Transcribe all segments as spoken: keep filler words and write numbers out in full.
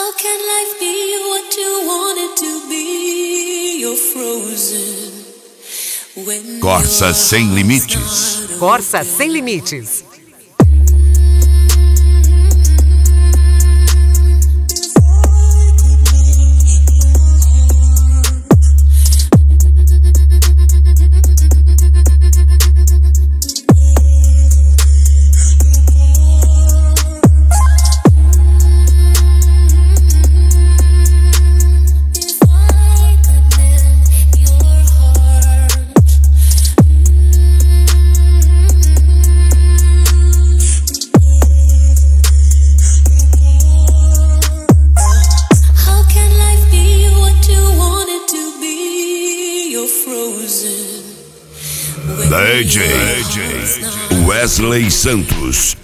How can life be what you want it to be? You're frozen. When Corsa Sem Limites. Corsa Sem Limites. D J Wesley Santos.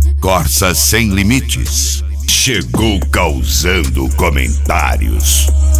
Corsa Sem Limites chegou causando comentários.